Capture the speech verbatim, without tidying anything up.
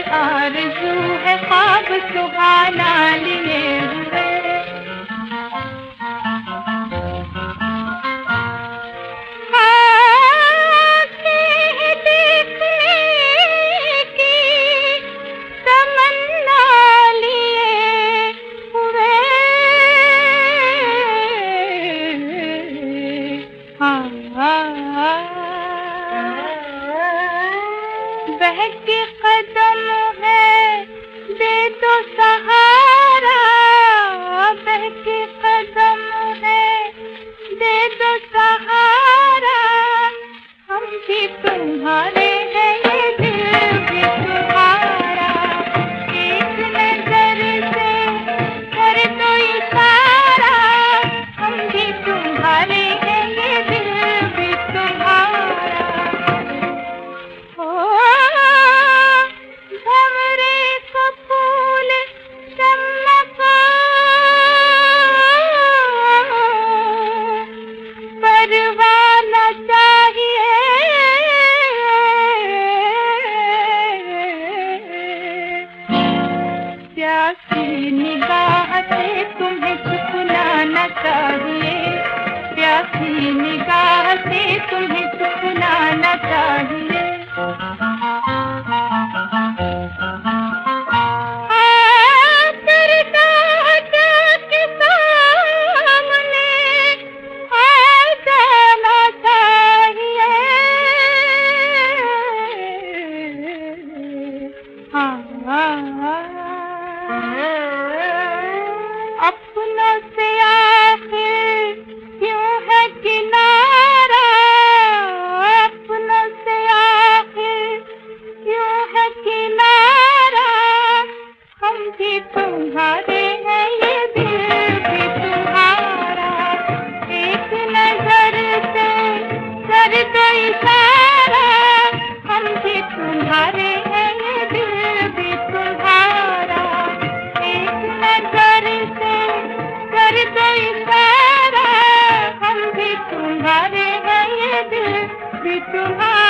आरज़ू है ख्वाब सुहाना लिए हुए। बहके कदम है दे दो सहारा, बहके कदम है दे दो सहारा, हम भी तुम्हारे हैं ये दिल भी तुम्हारा, एक नजर से कर दो इशारा, हम भी तुम्हारे हैं ये दिल भी तुम्हारा। प्यासी निगाह से तुम्हें चुपना चाहिए, प्यासी निगाह से तुम्हें चुपना चाहिए। अपनों से आखिर क्यों है किनारा, अपनों से आखिर क्यों है किनारा, हम भी तुम्हारे हैं ये दिल भी तुम्हारा, एक नजर से कर दो इशारा, हम भी तुम्हारे हैं ये दिल भी तुम्हारा, एक नजर से कर दो इशारा, हम भी तुम्हारे हैं ये दिल भी तुम्हारा।